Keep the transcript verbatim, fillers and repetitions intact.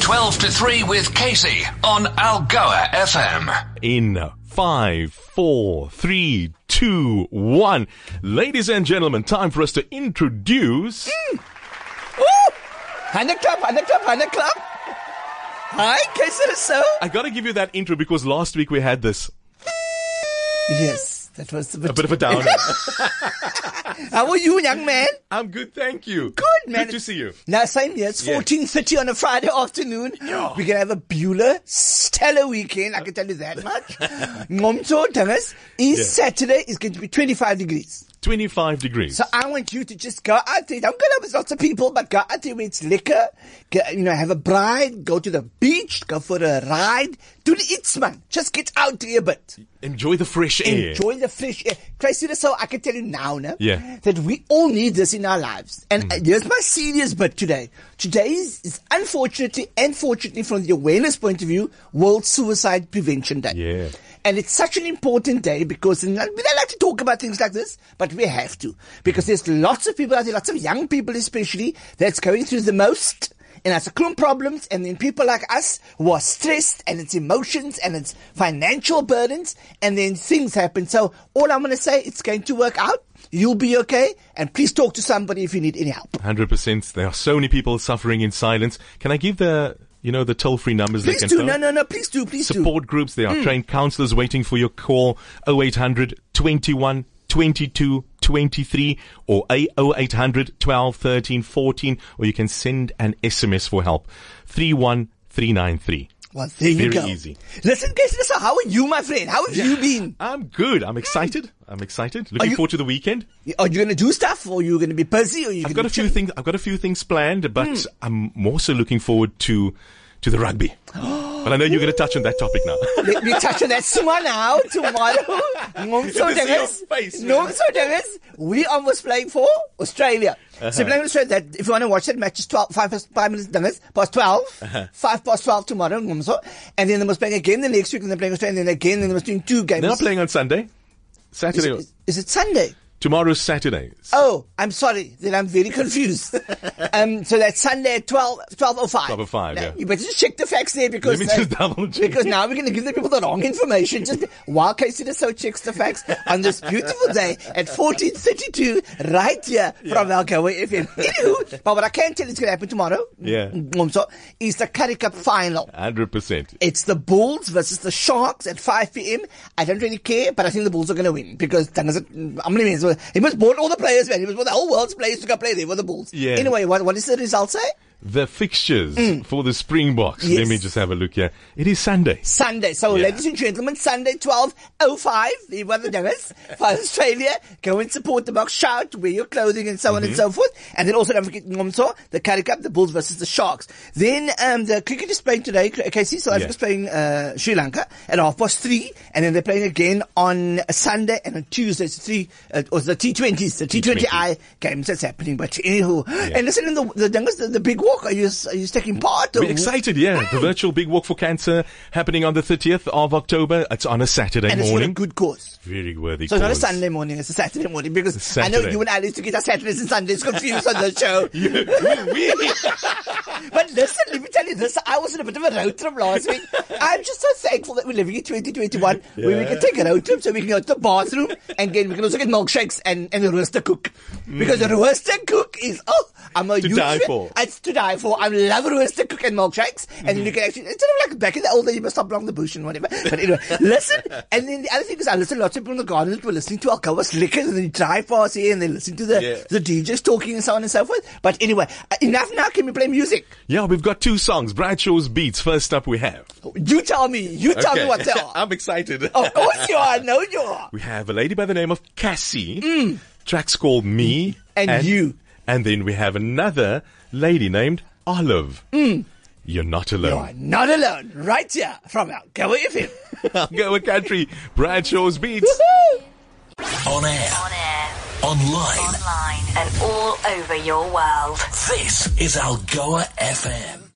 twelve to three with Casey on Algoa F M. In five, four, three, two, one. Ladies and gentlemen, time for us to introduce... Mm. Woo! Hannah Club, Hannah Club, Hannah Club. Hi, Casey, so. I gotta give you that intro because last week we had this. Yes, that was a bit, a bit of a downer. How are you, young man? I'm good, thank you. Good, man. Good to see you. Now, same here. It's fourteen thirty on a Friday afternoon. Yeah. We're going to have a Beulah stellar weekend. I can tell you that much. Ngomso, Tangas, is Yeah. Saturday is going to be twenty-five degrees. twenty-five degrees. So I want you to just go out there. Don't go out with lots of people, but go out there where it's liquor. Go, you know, have a bride. Go to the beach. Go for a ride. Do the its, man. Just get out there a bit. Enjoy the fresh air. Enjoy the fresh air. Tracy, so I can tell you now, no? Yeah. that we all need this in our lives. And Mm-hmm. uh, here's my serious bit today. Today is, is unfortunately and fortunately from the awareness point of view, World Suicide Prevention Day. Yeah. And it's such an important day because we don't like to talk about things like this, but we have to. Because there's lots of people out there, lots of young people especially, that's going through the most. And it's a problems, and then people like us who are stressed, and it's emotions, and it's financial burdens, and then things happen. So all I'm going to say, it's going to work out. You'll be okay, and please talk to somebody if you need any help. one hundred percent. There are so many people suffering in silence. Can I give the, you know, the toll-free numbers Please they can do. phone? No, no, no. Please do. Please do. Support groups. There are mm. trained counselors waiting for your call. oh eight hundred, twenty-one, twenty-two, twenty-three or oh eight hundred, twelve, thirteen, fourteen, or you can send an S M S for help. three one three nine three. Well, there you Very go. easy. Listen, guys, listen, how are you, my friend? How have you been? I'm good. I'm excited. I'm excited. Looking you- forward to the weekend. Are you going to do stuff, or are you going to be busy, or are you I've going got to a few things. I've got a few things planned, but Mm. I'm more so looking forward to to the rugby. But I know you're going to touch on that topic now. Let me touch on that tomorrow now, tomorrow. Ngomso Good to see your Dennis. face, man. Ngomso Dennis. We are almost playing for Australia. Uh-huh. So playing Australia, that if you want to watch that match, it's twelve, five, five minutes, Dennis, past twelve, Uh-huh. five past twelve tomorrow, Ngomso. And then they must play again the next week, and they're playing Australia, and then again, and they must doing two games. They're not playing on Sunday. Is Saturday. it, is, is it Sunday? Tomorrow's Saturday. Oh, I'm sorry. Then I'm very confused. um, so that's Sunday at twelve, twelve oh five. twelve oh five, Now, yeah. You better just check the facts there because, Let me just double check. because now we're going to give the people the wrong information. Just while Casey the So checks the facts on this beautiful day at fourteen thirty-two right here from Algoa F M. Anywho, but what I can tell you is going to happen tomorrow. Yeah. Mm, so, is the Currie Cup final. one hundred percent. It's the Bulls versus the Sharks at five p.m. I don't really care, but I think the Bulls are going to win because I'm going to he must bought all the players, man. He must bought the whole world's players to go play there for the Bulls. Yeah. Anyway, what what is the result say? The fixtures for the Springboks. Yes. Let me just have a look here. It is Sunday. Sunday. So, Yeah. ladies and gentlemen, Sunday, twelve oh five, the weather dingers for Australia. Go and support the box, shout, wear your clothing, and so on and so forth. And then also, don't forget, Ngomso, the Currie Cup, the Bulls versus the Sharks. Then, um, the cricket is playing today. Casey, South Africa's Yeah. playing, uh, Sri Lanka at half past three. And then they're playing again on a Sunday and on Tuesday. It's three, uh, or the T twenties, the T twenty I games that's happening. But anywho, and listen, in the, the dingers, the, the big walk, are you, are you taking part? Or We're excited, yeah. The virtual Big Walk for Cancer happening on the thirtieth of October. It's on a Saturday And it's for a morning. good cause. Very worthy So it's not a cause. Sunday morning, it's a Saturday morning because It's I know Saturday. you and I used to get our Saturdays and Sundays confused on the show. We- But listen, let me tell you this, I was in a bit of a road trip last week. I'm just so thankful that we're living in twenty twenty-one where we Yeah. can take a road trip so we can go to the bathroom and again we can also get milkshakes and, and the roaster cook. Because the roaster cook is, oh, I'm a To huge die fan. for. It's to die for. I love roaster cook and milkshakes. And then you can actually, instead of like back in the old days, you must stop along the bush and whatever. But anyway, listen. And then the other thing is I listen to lots of people in the garden that were listening to Algoa's Liquor and then you drive past here and they listen to the, Yeah. the D Js talking and so on and so forth. But anyway, uh, enough now. Can we play music? yeah, we've got two songs. Bradshaw's Beats. First up we have. You tell me. You tell me what they are. I'm excited. Of course you are. I know you are. We have a lady by the name of Cassie. Tracks called Me. And You. And then we have another lady named Olive. You're not You alone. are not alone. Right here from Algoa F M. Algoa Country. Bradshaw's Beats. On air, On air, online. online, and all over your world. This is Algoa F M.